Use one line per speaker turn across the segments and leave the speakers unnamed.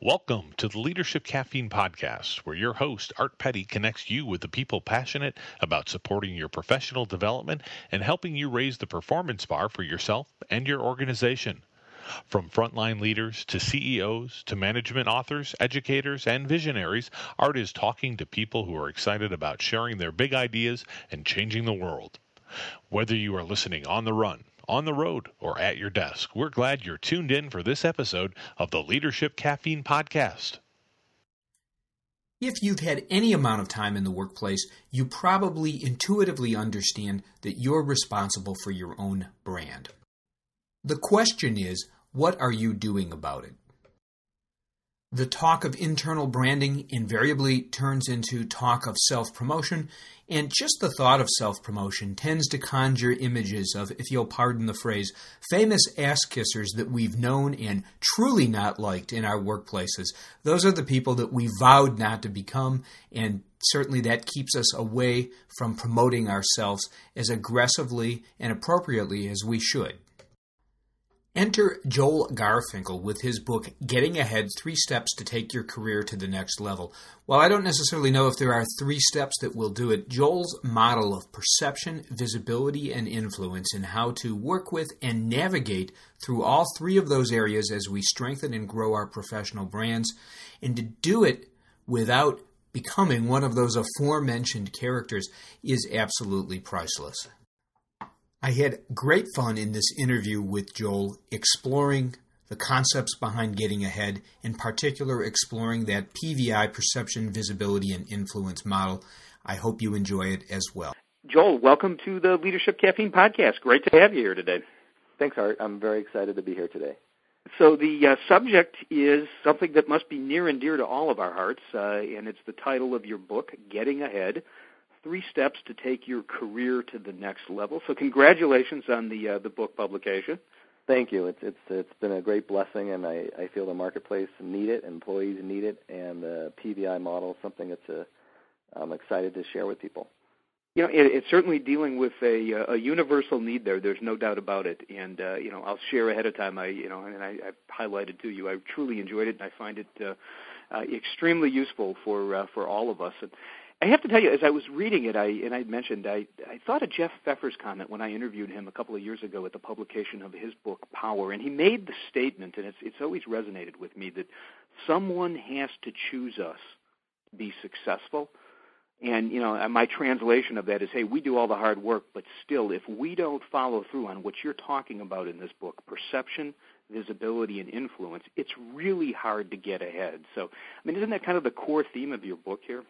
Welcome to the Leadership Caffeine Podcast, where your host, Art Petty, connects you with the people passionate about supporting your professional development and helping you raise the performance bar for yourself and your organization. From frontline leaders to CEOs to management authors, educators, and visionaries, Art is talking to people who are excited about sharing their big ideas and changing the world. Whether you are listening on the run, on the road, or at your desk, we're glad you're tuned in for this episode of the Leadership Caffeine Podcast.
If you've had any amount of time in the workplace, you probably intuitively understand that you're responsible for your own brand. The question is, what are you doing about it? The talk of internal branding invariably turns into talk of self-promotion, and just the thought of self-promotion tends to conjure images of, if you'll pardon the phrase, famous ass-kissers that we've known and truly not liked in our workplaces. Those are the people that we vowed not to become, and certainly that keeps us away from promoting ourselves as aggressively and appropriately as we should. Enter Joel Garfinkel with his book, Getting Ahead, 3 Steps to Take Your Career to the Next Level. While I don't necessarily know if there are 3 steps that will do it, Joel's model of perception, visibility, and influence and how to work with and navigate through all 3 of those areas as we strengthen and grow our professional brands, and to do it without becoming one of those aforementioned characters is absolutely priceless. I had great fun in this interview with Joel exploring the concepts behind getting ahead, in particular exploring that PVI, perception, visibility, and influence model. I hope you enjoy it as well.
Joel, welcome to the Leadership Caffeine Podcast. Great to have you here today.
Thanks, Art. I'm very excited to be here today.
So the subject is something that must be near and dear to all of our hearts, and it's the title of your book, Getting Ahead, 3 Steps to Take Your Career to the Next Level. So congratulations on the book publication.
Thank you. It's been a great blessing, and I feel the marketplace need it, employees need it, and the PVI model is something that's I'm excited to share with people.
You know, it's certainly dealing with a universal need there. There's no doubt about it. And I'll share ahead of time. I've highlighted to you. I truly enjoyed it, and I find it extremely useful for all of us. And I have to tell you, as I was reading it, I mentioned I thought of Jeff Pfeffer's comment when I interviewed him a couple of years ago at the publication of his book, Power, and he made the statement, and it's always resonated with me, that someone has to choose us to be successful. And, my translation of that is, hey, we do all the hard work, but still, if we don't follow through on what you're talking about in this book, perception, visibility, and influence, it's really hard to get ahead. So, isn't that kind of the core theme of your book here?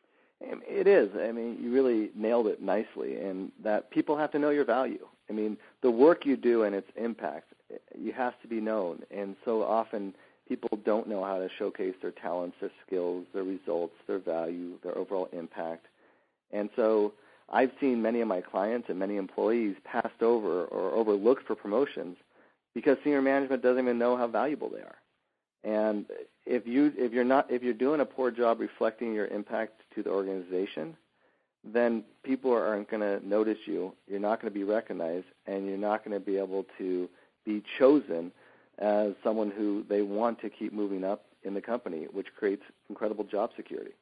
It is. You really nailed it nicely, and that people have to know your value. The work you do and its impact, you have to be known, and so often people don't know how to showcase their talents, their skills, their results, their value, their overall impact. And so I've seen many of my clients and many employees passed over or overlooked for promotions because senior management doesn't even know how valuable they are. And if you're doing a poor job reflecting your impact to the organization, then people aren't going to notice you. You're not going to be recognized, and you're not going to be able to be chosen as someone who they want to keep moving up in the company, which creates incredible job security.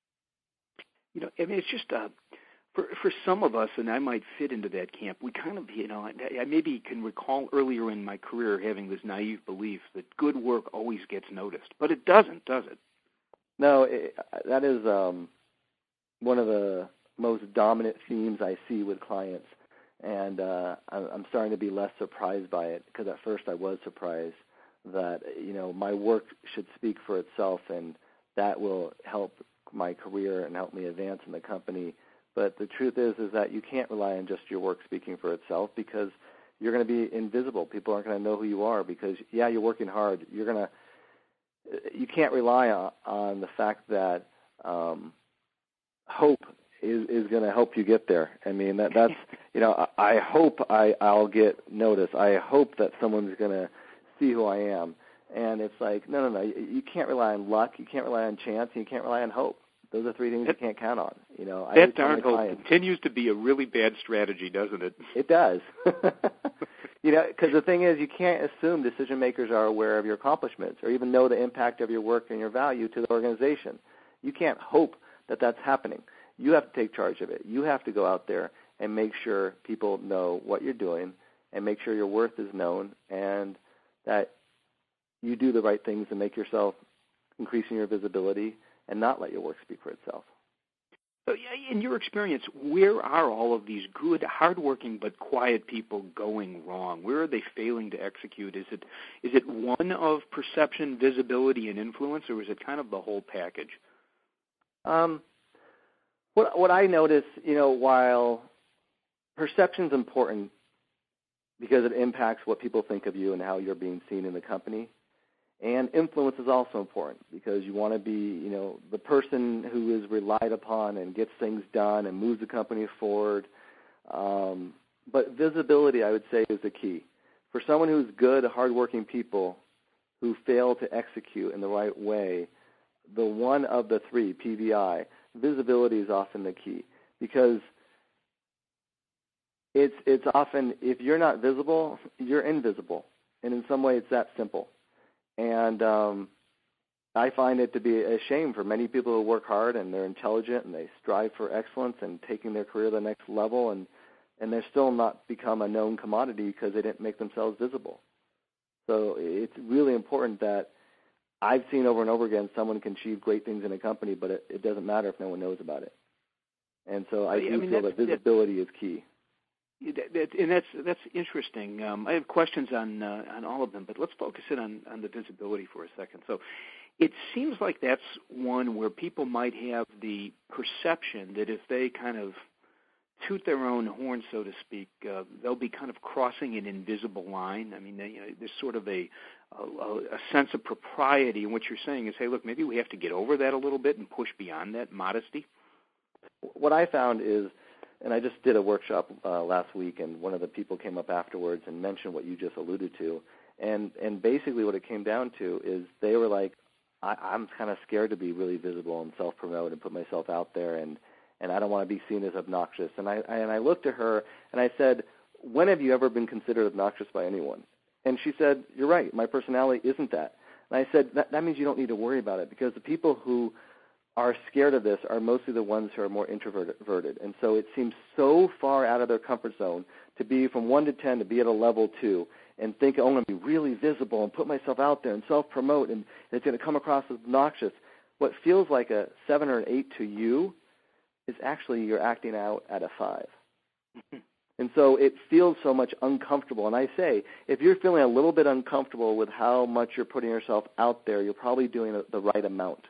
It's just for some of us, and I might fit into that camp, we kind of, I maybe can recall earlier in my career having this naive belief that good work always gets noticed, but it doesn't, does it?
No, that is one of the most dominant themes I see with clients, and I'm starting to be less surprised by it, because at first I was surprised that, my work should speak for itself, and that will help my career and help me advance in the company. But the truth is that you can't rely on just your work speaking for itself, because you're going to be invisible. People aren't going to know who you are because, you're working hard. You can't rely on the fact that hope is going to help you get there. That's I hope I'll get noticed. I hope that someone's going to see who I am. And it's like, no. You can't rely on luck. You can't rely on chance. And you can't rely on hope. Those are 3 things you can't count on.
That darn hope continues to be a really bad strategy, doesn't it?
It does. Because the thing is, you can't assume decision makers are aware of your accomplishments or even know the impact of your work and your value to the organization. You can't hope that that's happening. You have to take charge of it. You have to go out there and make sure people know what you're doing and make sure your worth is known and that you do the right things to make yourself increasing your visibility and not let your work speak for itself.
So, in your experience, where are all of these good, hardworking but quiet people going wrong? Where are they failing to execute? Is it one of perception, visibility, and influence, or is it kind of the whole package?
What I notice, while perception's important because it impacts what people think of you and how you're being seen in the company, and influence is also important because you want to be, the person who is relied upon and gets things done and moves the company forward. But visibility, I would say, is the key. For someone who's good, hardworking people who fail to execute in the right way, the one of the three, PVI, visibility is often the key because it's often, if you're not visible, you're invisible. And in some way, it's that simple. And I find it to be a shame for many people who work hard and they're intelligent and they strive for excellence and taking their career to the next level, and they're still not become a known commodity because they didn't make themselves visible. So it's really important that I've seen over and over again someone can achieve great things in a company, but it doesn't matter if no one knows about it. And so I feel that visibility is key.
That's interesting. I have questions on all of them, but let's focus in on the visibility for a second. So it seems like that's one where people might have the perception that if they kind of toot their own horn, so to speak, they'll be kind of crossing an invisible line. I mean, there's sort of a sense of propriety, and what you're saying is, hey, look, maybe we have to get over that a little bit and push beyond that modesty.
What I found is, and I just did a workshop last week, and one of the people came up afterwards and mentioned what you just alluded to. And basically what it came down to is they were like, I'm kind of scared to be really visible and self-promote and put myself out there, and I don't want to be seen as obnoxious. And I looked at her, and I said, when have you ever been considered obnoxious by anyone? And she said, you're right, my personality isn't that. And I said, that means you don't need to worry about it, because the people who are scared of this are mostly the ones who are more introverted. And so it seems so far out of their comfort zone to be from 1 to 10 to be at a level 2 and think, I'm going to be really visible and put myself out there and self-promote, and it's going to come across as obnoxious. What feels like a 7 or an 8 to you is actually you're acting out at a 5. And so it feels so much uncomfortable. And I say, if you're feeling a little bit uncomfortable with how much you're putting yourself out there, you're probably doing the right amount.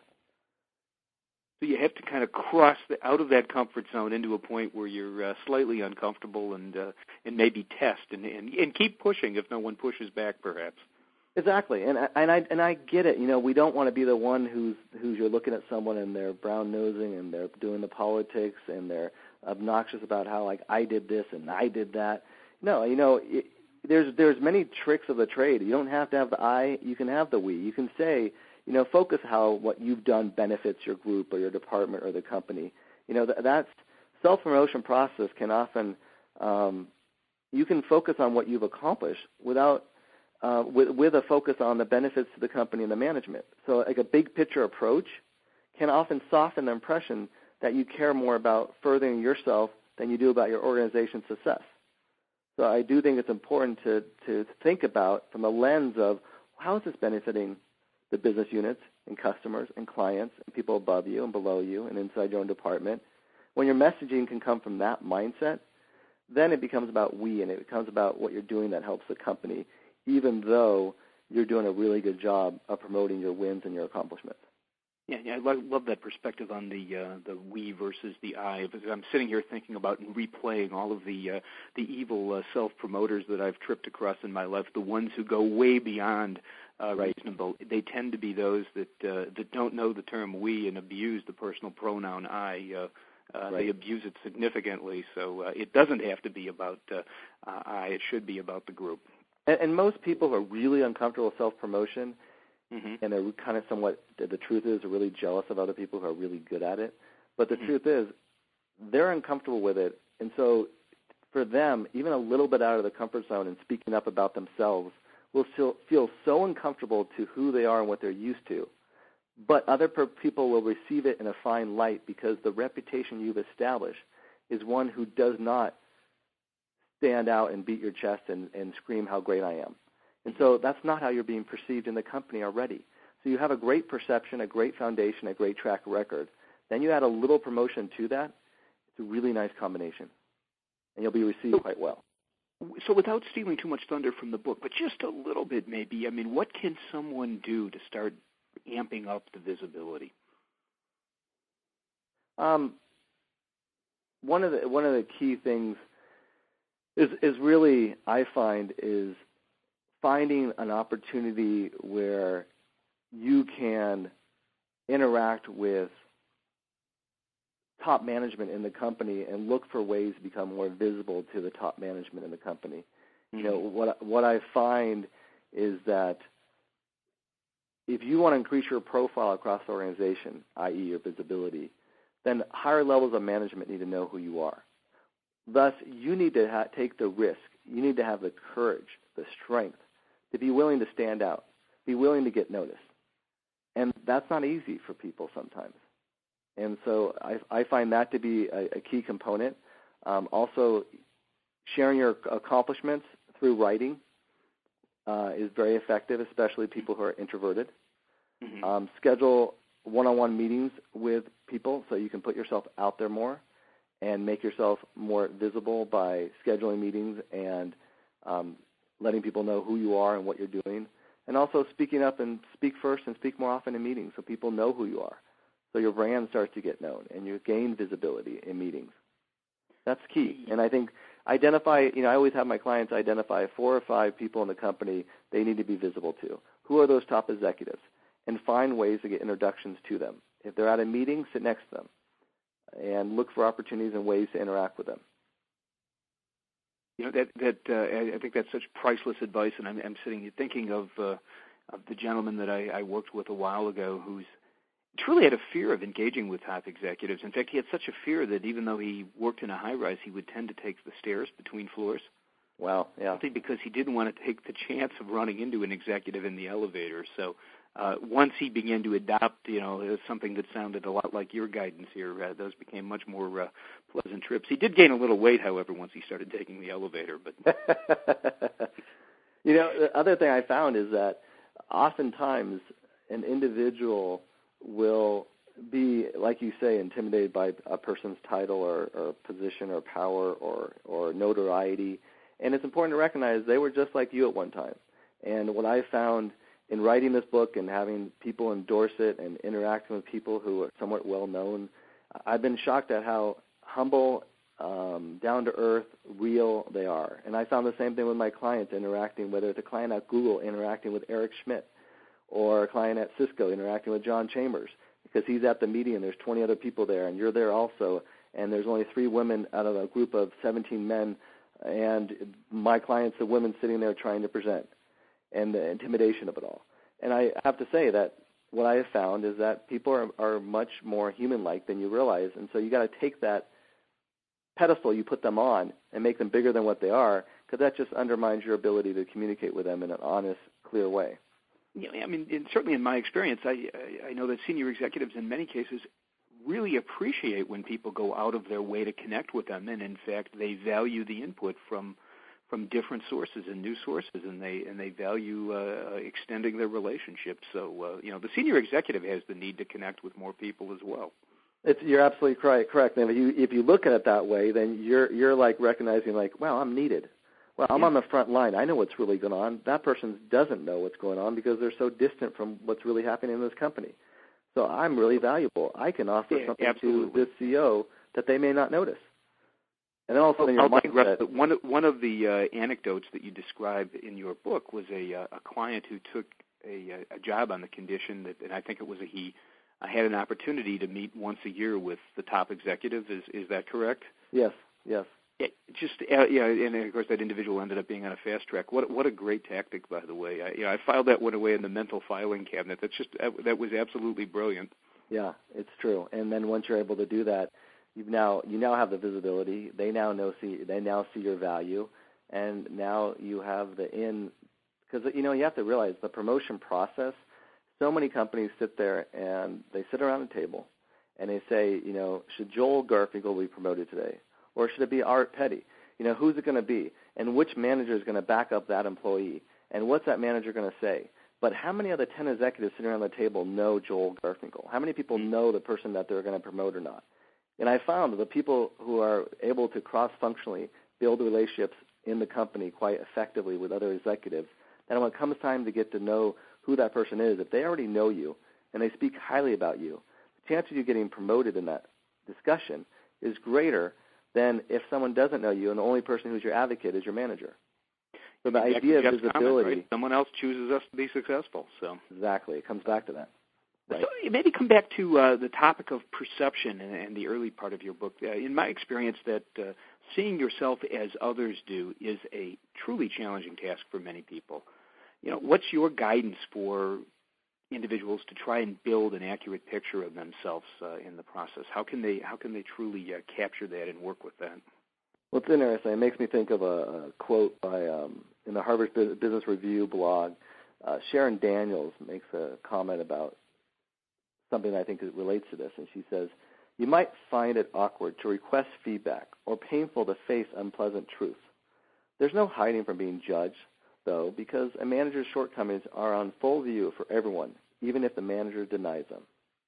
So you have to kind of cross out of that comfort zone into a point where you're slightly uncomfortable and maybe test and keep pushing if no one pushes back, perhaps.
Exactly, and I get it. We don't want to be the one who's you're looking at someone and they're brown nosing and they're doing the politics and they're obnoxious about how, like, I did this and I did that. No, there's many tricks of the trade. You don't have to have the I. You can have the we. You can say, focus how what you've done benefits your group or your department or the company. That's self-promotion process can often you can focus on what you've accomplished without with a focus on the benefits to the company and the management. So like a big picture approach can often soften the impression that you care more about furthering yourself than you do about your organization's success. So I do think it's important to think about from a lens of how is this benefiting the business units and customers and clients and people above you and below you and inside your own department. When your messaging can come from that mindset, then it becomes about we, and it becomes about what you're doing that helps the company, even though you're doing a really good job of promoting your wins and your accomplishments.
Yeah, I love that perspective on the we versus the I. I'm sitting here thinking about and replaying all of the evil self-promoters that I've tripped across in my life, the ones who go way beyond reasonable. They tend to be those that don't know the term we and abuse the personal pronoun I. They abuse it significantly, so it doesn't have to be about I. It should be about the group.
And most people who are really uncomfortable with self-promotion,
mm-hmm.
and they're kind of somewhat, the truth is, they're really jealous of other people who are really good at it. But the truth is, they're uncomfortable with it. And so for them, even a little bit out of the comfort zone and speaking up about themselves will still feel so uncomfortable to who they are and what they're used to. But other people will receive it in a fine light because the reputation you've established is one who does not stand out and beat your chest and scream how great I am. And so that's not how you're being perceived in the company already. So you have a great perception, a great foundation, a great track record. Then you add a little promotion to that. It's a really nice combination, and you'll be received quite well.
So without stealing too much thunder from the book, but just a little bit maybe, I mean, what can someone do to start amping up the visibility?
One of the key things is really, I find, is finding an opportunity where you can interact with top management in the company and look for ways to become more visible to the top management in the company. Mm-hmm. You know, what I find is that if you want to increase your profile across the organization, i.e. your visibility, then higher levels of management need to know who you are. Thus, you need to take the risk. You need to have the courage, the strength to be willing to stand out, be willing to get noticed. And that's not easy for people sometimes. And so I find that to be a key component. Also, sharing your accomplishments through writing is very effective, especially people who are introverted. Mm-hmm. Schedule one-on-one meetings with people so you can put yourself out there more and make yourself more visible by scheduling meetings and letting people know who you are and what you're doing. And also speaking up and speak first and speak more often in meetings so people know who you are. So your brand starts to get known and you gain visibility in meetings. That's key. And I think I always have my clients identify 4 or 5 people in the company they need to be visible to. Who are those top executives? And find ways to get introductions to them. If they're at a meeting, sit next to them and look for opportunities and ways to interact with them.
You know, I think that's such priceless advice, and I'm sitting here thinking of the gentleman that I worked with a while ago who's truly had a fear of engaging with top executives. In fact, he had such a fear that even though he worked in a high-rise, he would tend to take the stairs between floors.
Wow, yeah.
Simply because he didn't want to take the chance of running into an executive in the elevator. So once he began to adopt, something that sounded a lot like your guidance here, those became much more pleasant trips. He did gain a little weight, however, once he started taking the elevator. But
the other thing I found is that oftentimes an individual will be, like you say, intimidated by a person's title or position or power or notoriety. And it's important to recognize they were just like you at one time. And what I found in writing this book and having people endorse it and interacting with people who are somewhat well-known, I've been shocked at how humble, down-to-earth, real they are. And I found the same thing with my clients interacting, whether it's a client at Google interacting with Eric Schmidt or a client at Cisco interacting with John Chambers, because he's at the meeting and there's 20 other people there and you're there also, and there's only 3 women out of a group of 17 men, and my client's the women sitting there trying to present, and the intimidation of it all. And I have to say that what I have found is that people are much more human-like than you realize, and so you got to take that pedestal you put them on and make them bigger than what they are, because that just undermines your ability to communicate with them in an honest, clear way.
Yeah, I mean, certainly in my experience, I know that senior executives in many cases really appreciate when people go out of their way to connect with them, and in fact, they value the input from different sources and new sources, and they value extending their relationships. So, the senior executive has the need to connect with more people as well.
You're absolutely correct. And if you look at it that way, then you're like recognizing, like, well, I'm needed. Well, I'm on the front line. I know what's really going on. That person doesn't know what's going on because they're so distant from what's really happening in this company. So I'm really valuable. I can offer something to this CEO that they may not notice. And then also in your mindset.
One of the anecdotes that you describe in your book was a client who took a job on the condition that, and I think it was he had an opportunity to meet once a year with the top executive. Is that correct?
Yes.
And of course that individual ended up being on a fast track. What a great tactic, by the way. I filed that one away in the mental filing cabinet. That was absolutely brilliant.
Yeah, it's true. And then once you're able to do that, you now have the visibility. They now see your value, and now you have the in, because you have to realize the promotion process. So many companies sit there and they sit around the table and they say, should Joel Garfinkel be promoted today, or should it be Art Petty? Who's it going to be, and which manager is going to back up that employee, and what's that manager going to say? But how many of the 10 executives sitting around the table know Joel Garfinkel? How many people know the person that they're going to promote or not? And I found that the people who are able to cross-functionally build relationships in the company quite effectively with other executives, that when it comes time to get to know who that person is, if they already know you and they speak highly about you, the chance of you getting promoted in that discussion is greater than if someone doesn't know you and the only person who's your advocate is your manager. So the idea of visibility,
comment, right? Someone else chooses us to be successful. So
exactly, it comes back to that. Right.
So maybe come back to the topic of perception and the early part of your book. In my experience, that seeing yourself as others do is a truly challenging task for many people. What's your guidance for individuals to try and build an accurate picture of themselves in the process? How can they truly capture that and work with that?
Well, it's interesting. It makes me think of a quote by in the Harvard Business Review blog. Sharon Daniels makes a comment about something I think that relates to this, and she says, "You might find it awkward to request feedback or painful to face unpleasant truth. There's no hiding from being judged, though, because a manager's shortcomings are on full view for everyone, even if the manager denies them."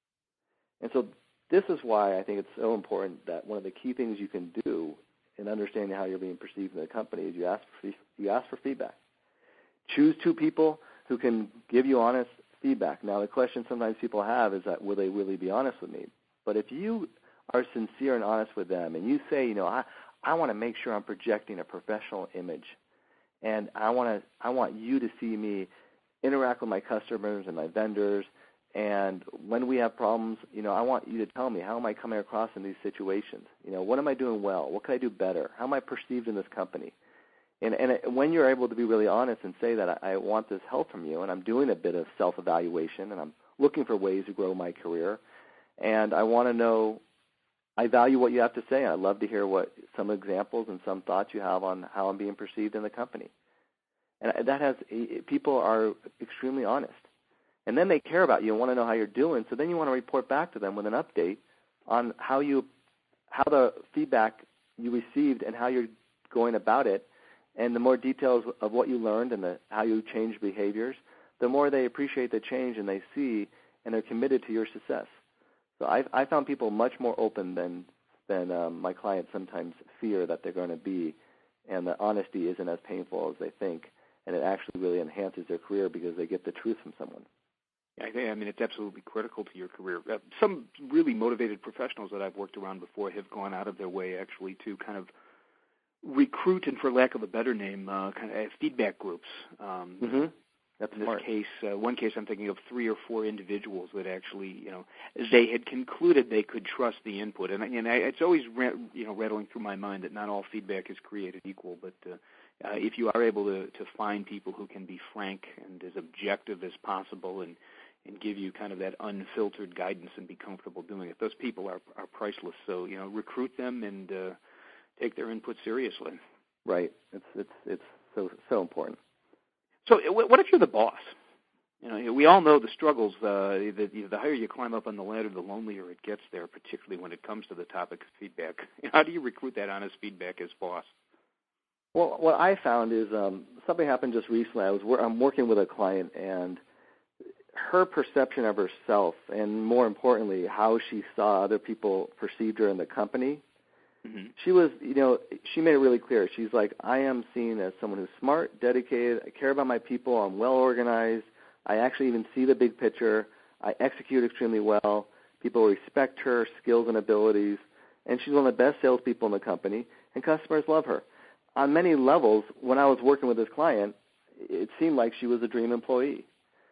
And so this is why I think it's so important that one of the key things you can do in understanding how you're being perceived in the company is you ask for feedback. Choose two people who can give you honest feedback. Now, the question sometimes people have is that will they really be honest with me? But if you are sincere and honest with them and you say, I want to make sure I'm projecting a professional image, and I want you to see me interact with my customers and my vendors, and when we have problems, I want you to tell me, how am I coming across in these situations? What am I doing well? What can I do better? How am I perceived in this company? And when you're able to be really honest and say that I want this help from you, and I'm doing a bit of self-evaluation, and I'm looking for ways to grow my career, and I want to know, I value what you have to say. I'd love to hear what some examples and some thoughts you have on how I'm being perceived in the company. And people are extremely honest. And then they care about you and want to know how you're doing, so then you want to report back to them with an update on how the feedback you received and how you're going about it, and the more details of what you learned and how you changed behaviors, the more they appreciate the change and they see and they're committed to your success. So I found people much more open than my clients sometimes fear that they're going to be, and the honesty isn't as painful as they think, and it actually really enhances their career because they get the truth from someone.
I mean, it's absolutely critical to your career. Some really motivated professionals that I've worked around before have gone out of their way actually to kind of recruit, and for lack of a better name, kind of feedback groups.
That's
in
smart.
this case, one case I'm thinking of 3 or 4 individuals that actually, they had concluded they could trust the input. And it's always, rattling through my mind that not all feedback is created equal, but if you are able to find people who can be frank and as objective as possible and give you kind of that unfiltered guidance and be comfortable doing it, those people are priceless. So, recruit them and take their input seriously.
Right. It's so important.
So what if you're the boss? We all know the struggles. The higher you climb up on the ladder, the lonelier it gets there, particularly when it comes to the topic of feedback. How do you recruit that honest feedback as boss?
Well, what I found is something happened just recently. I'm working with a client, and her perception of herself, and more importantly, how she saw other people perceived her in the company, she was, she made it really clear. She's like, I am seen as someone who's smart, dedicated, I care about my people, I'm well organized, I actually even see the big picture, I execute extremely well, people respect her skills and abilities, and she's one of the best salespeople in the company, and customers love her. On many levels, when I was working with this client, it seemed like she was a dream employee.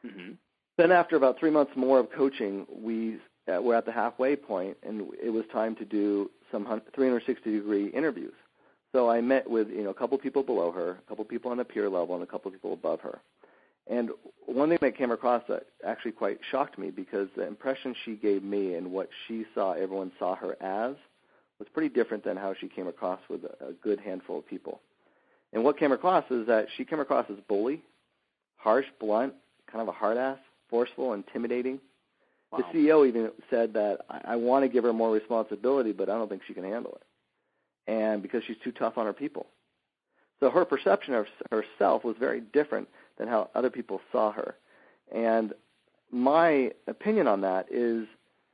Then after about 3 months more of coaching, we're at the halfway point, and it was time to do some 360-degree interviews. So I met with a couple people below her, a couple people on the peer level, and a couple people above her. And one thing that came across that actually quite shocked me, because the impression she gave me and what she saw everyone saw her as was pretty different than how she came across with a good handful of people. And what came across is that she came across as bully, harsh, blunt, kind of a hard ass, forceful, intimidating. Wow. The CEO even said that I want to give her more responsibility, but I don't think she can handle it. And because she's too tough on her people. So her perception of herself was very different than how other people saw her. And my opinion on that is,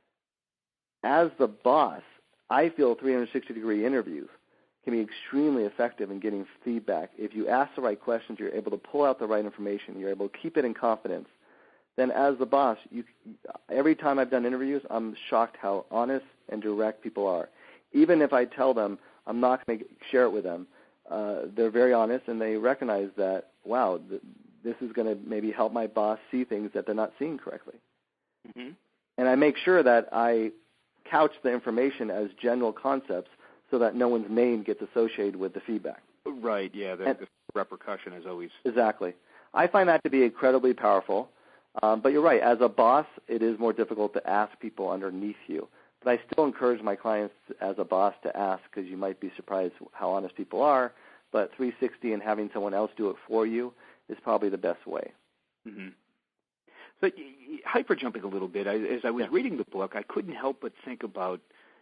as the boss, I feel 360-degree interviews can be extremely effective in getting feedback. If you ask the right questions, you're able to pull out the right information, you're able to keep it in confidence, then as the boss, every time I've done interviews, I'm shocked how honest and direct people are. Even if I tell them I'm not going to share it with them, they're very honest, and they recognize that, wow, this is going to maybe help my boss see things that they're not seeing correctly. Mm-hmm. And I make sure that I couch the information as general concepts so that no one's name gets associated with the feedback.
Right, yeah, the repercussion is always...
Exactly. I find that to be incredibly powerful, but you're right. As a boss, it is more difficult to ask people underneath you. But I still encourage my clients as a boss to ask, because you might be surprised how honest people are, but 360 and having someone else do it for you is probably the best way.
Mm-hmm. So, hyper-jumping a little bit, as I was reading the book, I couldn't help but think about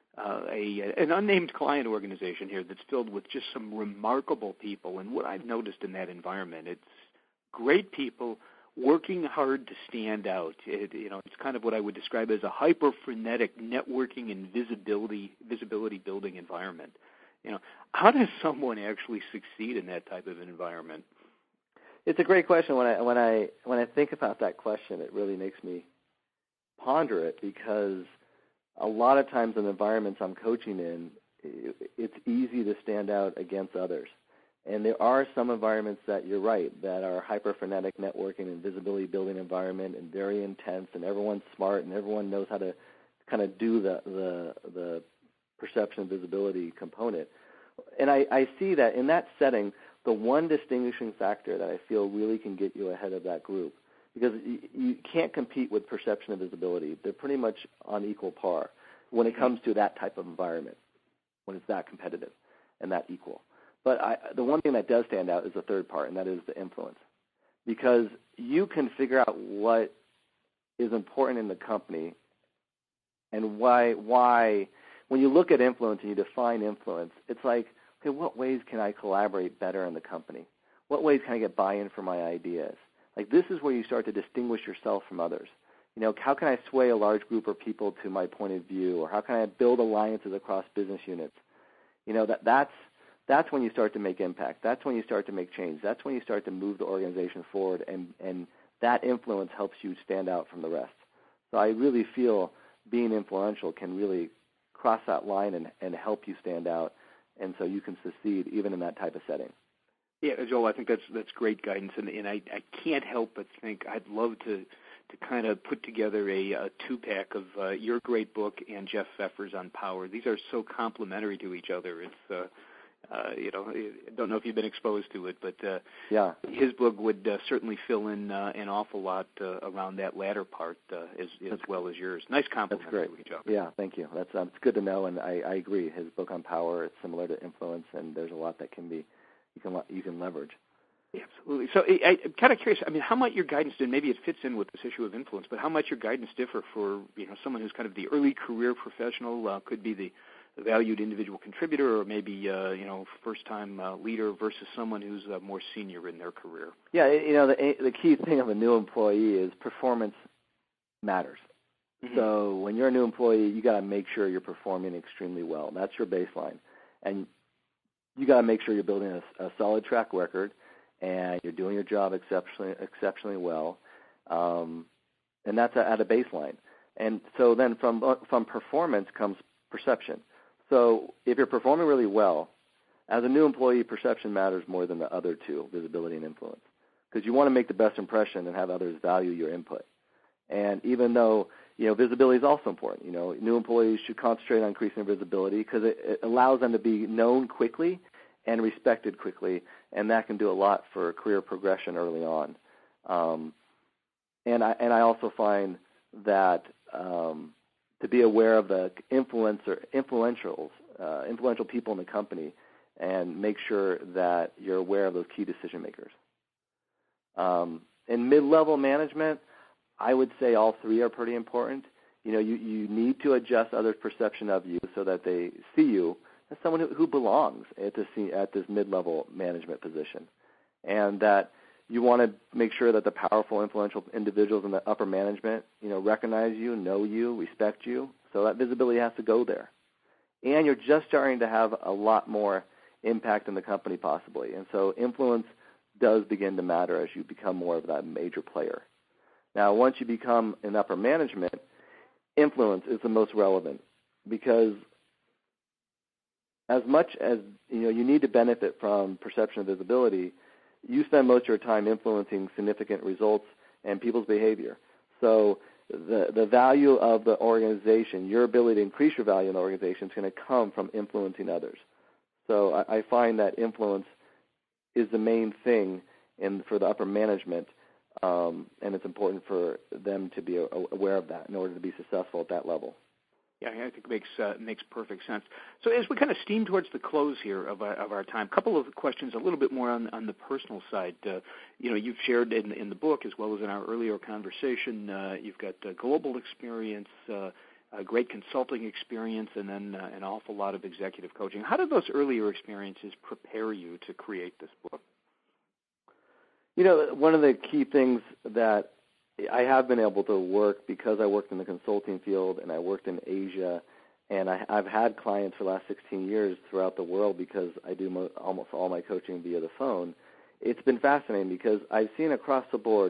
an unnamed client organization here that's filled with just some remarkable people. And what I've noticed in that environment, it's great people working hard to stand out. It's kind of what I would describe as a hyper-frenetic networking and visibility building environment. How does someone actually succeed in that type of an environment?
It's a great question. When I think about that question, it really makes me ponder it, because a lot of times in environments I'm coaching in, it's easy to stand out against others. And there are some environments that you're right, that are hyper-frenetic networking and visibility building environment and very intense, and everyone's smart and everyone knows how to kind of do the perception and visibility component. And I see that in that setting, the one distinguishing factor that I feel really can get you ahead of that group, because you can't compete with perception and visibility. They're pretty much on equal par when it comes to that type of environment, when it's that competitive and that equal. But the one thing that does stand out is the third part, and that is the influence. Because you can figure out what is important in the company and why when you look at influence and you define influence, it's like, okay, what ways can I collaborate better in the company? What ways can I get buy-in for my ideas? Like, this is where you start to distinguish yourself from others. How can I sway a large group of people to my point of view, or how can I build alliances across business units? That's when you start to make impact. That's when you start to make change. That's when you start to move the organization forward, and that influence helps you stand out from the rest. So I really feel being influential can really cross that line and help you stand out, and so you can succeed even in that type of setting.
Yeah, Joel, I think that's great guidance, and I can't help but think I'd love to kind of put together a two-pack of your great book and Jeff Pfeffer's on Power. These are so complementary to each other. It's I don't know if you've been exposed to it, but his book would certainly fill in an awful lot around that latter part as well as yours. Nice compliment to each other.
Yeah, thank you. That's good to know, and I agree. His book on Power is similar to Influence, and there's a lot that can be you can leverage.
Yeah, absolutely. So I'm kind of curious. I mean, how might your guidance, and maybe it fits in with this issue of influence, but how might your guidance differ for someone who's kind of the early career professional, could be the valued individual contributor, or maybe first-time leader, versus someone who's more senior in their career?
Yeah, the key thing of a new employee is performance matters. Mm-hmm. So when you're a new employee, you got to make sure you're performing extremely well. That's your baseline, and you got to make sure you're building a solid track record, and you're doing your job exceptionally well, and that's at a baseline. And so then from performance comes perception. So if you're performing really well, as a new employee, perception matters more than the other two, visibility and influence, because you want to make the best impression and have others value your input. And even though visibility is also important, new employees should concentrate on increasing visibility because it allows them to be known quickly and respected quickly, and that can do a lot for career progression early on. And I also find that to be aware of the influential people in the company, and make sure that you're aware of those key decision makers. In mid-level management, I would say all three are pretty important. You need to adjust others' perception of you so that they see you as someone who belongs at this mid-level management position, and that you want to make sure that the powerful, influential individuals in the upper management, recognize you, know you, respect you. So that visibility has to go there. And you're just starting to have a lot more impact in the company possibly. And so influence does begin to matter as you become more of that major player. Now, once you become in upper management, influence is the most relevant, because as much as you need to benefit from perception and visibility, you spend most of your time influencing significant results and people's behavior. So the value of the organization, your ability to increase your value in the organization, is going to come from influencing others. So I find that influence is the main thing for the upper management, and it's important for them to be aware of that in order to be successful at that level.
Yeah, I think it makes perfect sense. So as we kind of steam towards the close here of our time, a couple of questions a little bit more on the personal side. You've shared in the book as well as in our earlier conversation, you've got global experience, great consulting experience, and then an awful lot of executive coaching. How did those earlier experiences prepare you to create this book?
One of the key things that I have been able to work, because I worked in the consulting field and I worked in Asia, and I've had clients for the last 16 years throughout the world because I do almost all my coaching via the phone. It's been fascinating because I've seen across the board,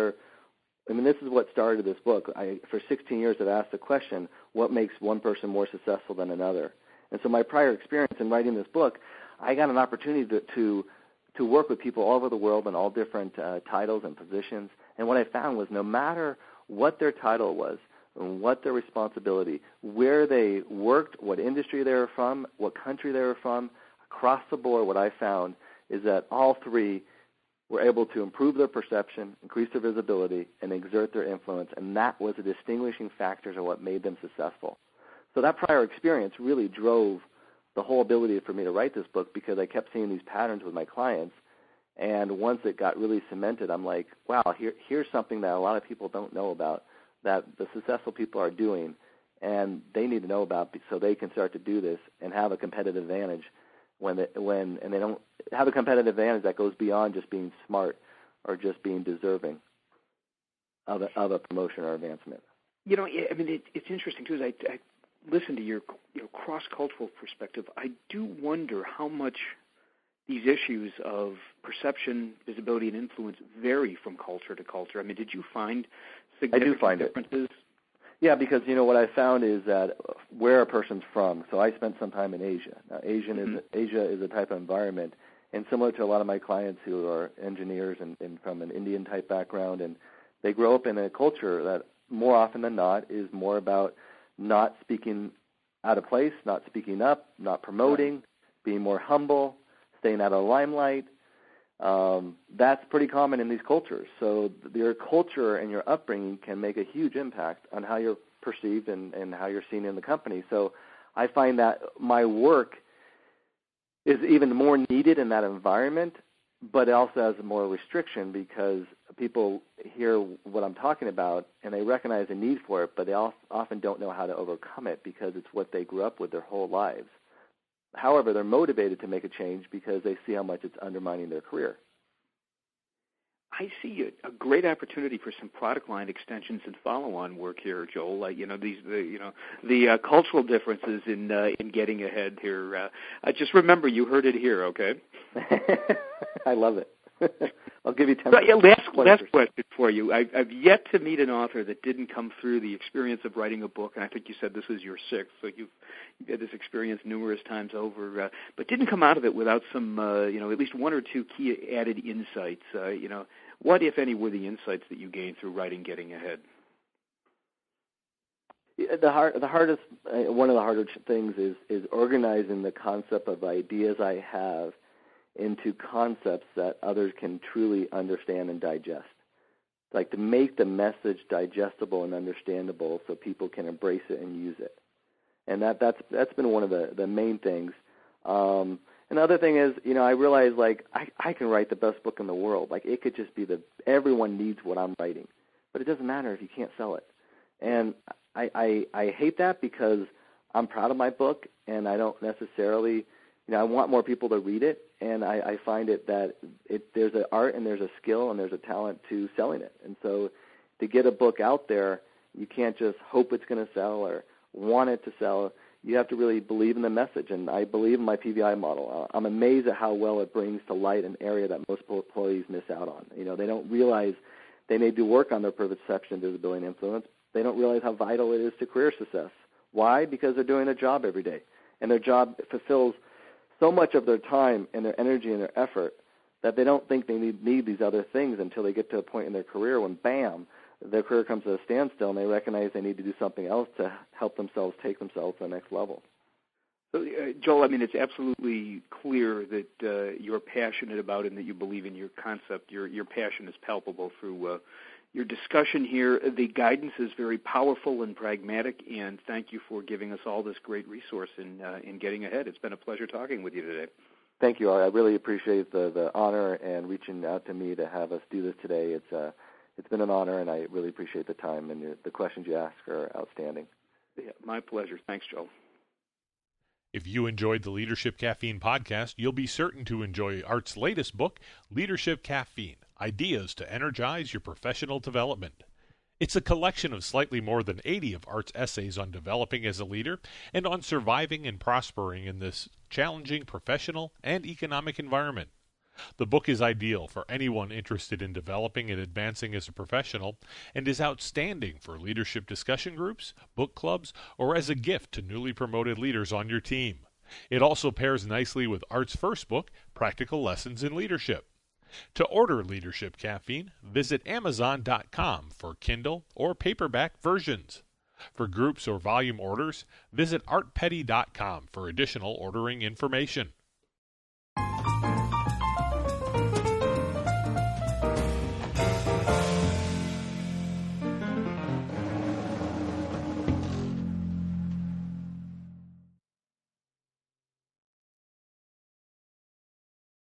this is what started this book. For 16 years, I've asked the question, what makes one person more successful than another? And so my prior experience in writing this book, I got an opportunity to work with people all over the world in all different titles and positions. And what I found was no matter what their title was, and what their responsibility, where they worked, what industry they were from, what country they were from, across the board what I found is that all three were able to improve their perception, increase their visibility, and exert their influence, and that was the distinguishing factors of what made them successful. So that prior experience really drove the whole ability for me to write this book, because I kept seeing these patterns with my clients. And once it got really cemented, I'm like, wow, here's something that a lot of people don't know about, that the successful people are doing, and they need to know about so they can start to do this and have a competitive advantage and they don't have a competitive advantage that goes beyond just being smart or just being deserving of a promotion or advancement.
It's interesting too. As I listen to your cross-cultural perspective, I do wonder how much these issues of perception, visibility, and influence vary from culture to culture. Did you find significant differences?
Yeah, because what I found is that where a person's from. So I spent some time in Asia. Now, Asia is a type of environment, and similar to a lot of my clients who are engineers and from an Indian type background, and they grow up in a culture that more often than not is more about not speaking out of place, not speaking up, not promoting, being more humble, staying out of the limelight. That's pretty common in these cultures. So your culture and your upbringing can make a huge impact on how you're perceived and how you're seen in the company. So I find that my work is even more needed in that environment, but it also has more restriction because people hear what I'm talking about and they recognize the need for it, but they often don't know how to overcome it because it's what they grew up with their whole lives. However, they're motivated to make a change because they see how much it's undermining their career.
I see a great opportunity for some product line extensions and follow-on work here, Joel. The cultural differences in getting ahead here. Just remember, you heard it here, okay?
I love it. I'll give you 10.
Last question for you. I've yet to meet an author that didn't come through the experience of writing a book, and I think you said this was your sixth, so you've had this experience numerous times over, but didn't come out of it without some, at least one or two key added insights. What, if any, were the insights that you gained through writing Getting Ahead?
One of the harder things is organizing the concept of ideas I have into concepts that others can truly understand and digest. like to make the message digestible and understandable so people can embrace it and use it. And that's been one of the main things. And the other thing is, I realized like I can write the best book in the world. Like it could just be everyone needs what I'm writing, but it doesn't matter if you can't sell it. And I hate that because I'm proud of my book, and I don't necessarily, I want more people to read it, and I find it that there's an art and there's a skill and there's a talent to selling it. And so to get a book out there, you can't just hope it's going to sell or want it to sell. You have to really believe in the message, and I believe in my PVI model. I'm amazed at how well it brings to light an area that most employees miss out on. They don't realize they need to work on their perception, visibility, and influence. They don't realize how vital it is to career success. Why? Because they're doing their job every day, and their job fulfills so much of their time and their energy and their effort that they don't think they need these other things until they get to a point in their career when, bam, their career comes to a standstill and they recognize they need to do something else to help themselves take themselves to the next level.
So, Joel, I mean, it's absolutely clear that you're passionate about it and that you believe in your concept. Your passion is palpable through your discussion here. The guidance is very powerful and pragmatic, and thank you for giving us all this great resource in getting ahead. It's been a pleasure talking with you today.
Thank you. I really appreciate the honor and reaching out to me to have us do this today. It's been an honor, and I really appreciate the time, and the questions you ask are outstanding.
Yeah, my pleasure. Thanks, Joel.
If you enjoyed the Leadership Caffeine podcast, you'll be certain to enjoy Art's latest book, Leadership Caffeine, Ideas to Energize Your Professional Development. It's a collection of slightly more than 80 of Art's essays on developing as a leader and on surviving and prospering in this challenging professional and economic environment. The book is ideal for anyone interested in developing and advancing as a professional and is outstanding for leadership discussion groups, book clubs, or as a gift to newly promoted leaders on your team. It also pairs nicely with Art's first book, Practical Lessons in Leadership. To order Leadership Caffeine, visit Amazon.com for Kindle or paperback versions. For groups or volume orders, visit ArtPetty.com for additional ordering information.